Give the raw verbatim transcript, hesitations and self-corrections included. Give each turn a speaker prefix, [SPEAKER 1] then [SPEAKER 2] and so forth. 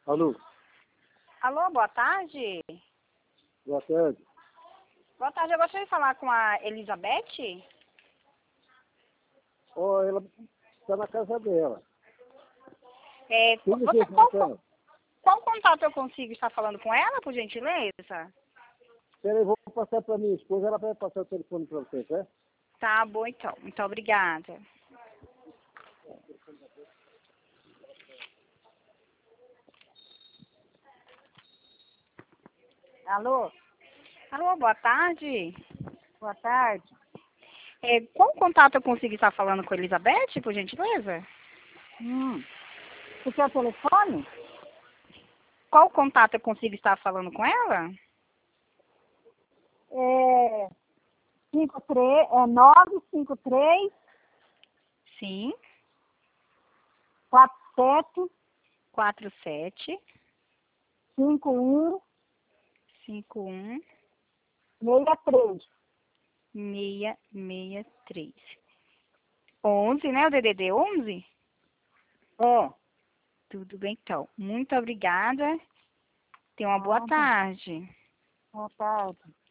[SPEAKER 1] Alô?
[SPEAKER 2] Alô, boa tarde.
[SPEAKER 1] Boa tarde.
[SPEAKER 2] Boa tarde, eu gostaria de falar com a Elizabeth.
[SPEAKER 1] Ó, ela está na casa dela.
[SPEAKER 2] É,
[SPEAKER 1] Quem
[SPEAKER 2] você,
[SPEAKER 1] você
[SPEAKER 2] qual,
[SPEAKER 1] com ela?
[SPEAKER 2] qual contato eu consigo estar falando com ela, por gentileza?
[SPEAKER 1] Espera aí, vou passar para minha esposa, ela vai passar o telefone para você, tá?
[SPEAKER 2] Tá bom, então. Muito obrigada.
[SPEAKER 3] Alô?
[SPEAKER 2] Alô, boa tarde.
[SPEAKER 3] Boa tarde.
[SPEAKER 2] É, qual contato eu consigo estar falando com a Elizabeth, por gentileza?
[SPEAKER 3] Hum. Você quer o telefone?
[SPEAKER 2] Qual contato eu consigo estar falando com ela?
[SPEAKER 3] É, cinco três, é nove cinco três,
[SPEAKER 2] Sim,
[SPEAKER 3] quatro sete,
[SPEAKER 2] quatro sete
[SPEAKER 3] cinco um,
[SPEAKER 2] cinco um
[SPEAKER 3] seis três.
[SPEAKER 2] seis seis três. onze, né? O D D D onze?
[SPEAKER 3] É.
[SPEAKER 2] Tudo bem, então. Muito obrigada. Tenha uma boa
[SPEAKER 3] Nada.
[SPEAKER 2] tarde.
[SPEAKER 3] Boa tarde.